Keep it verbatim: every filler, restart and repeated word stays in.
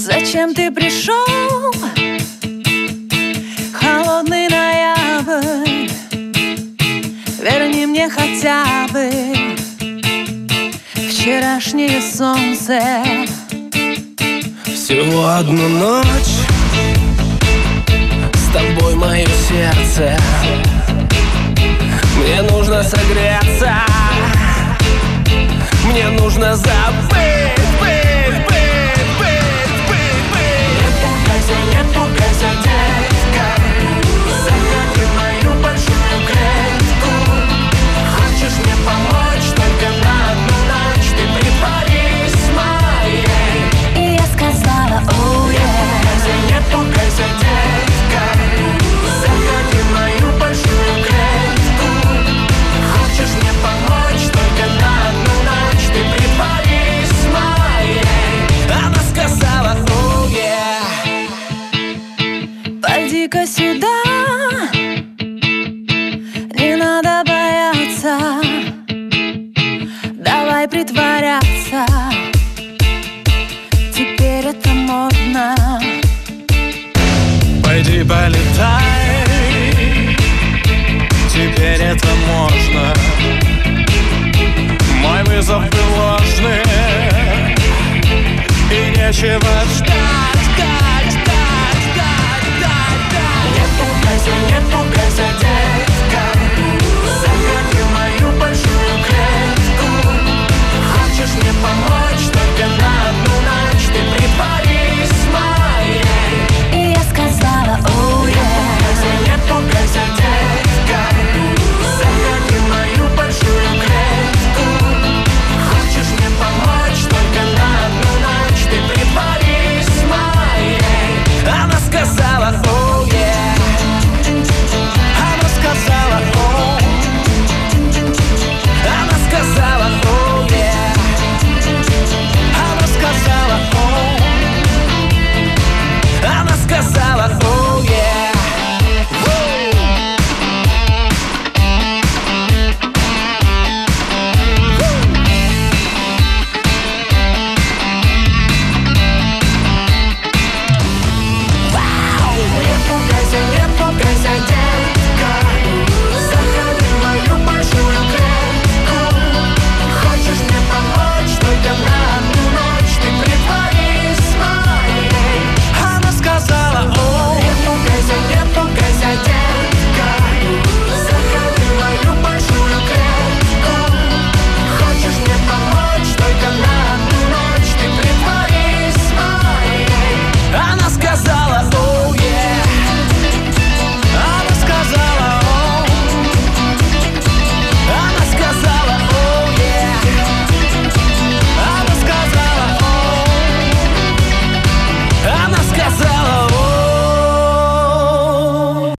Зачем ты пришел? Холодный ноябрь, верни мне хотя бы вчерашнее солнце. Всего одну ночь с тобой, мое сердце. Мне нужно согреться, мне нужно забыть, быть, быть, быть, быть, быть. Не пугайся, не пугайся, детка, заходи в мою большую клетку. Хочешь мне помочь только на одну ночь, ты притворись моей. И я сказала, оу, yeah. Не пугайся, детка, заходи в мою большую клетку. Хочешь мне помочь только на одну ночь, ты притворись моей. Она сказала, оу, yeah. пойди-ка сюда, не надо бояться, давай притворяться, теперь это модно. Пойди полетай, теперь это можно. Мой вызов был ложный, и нечего ждать.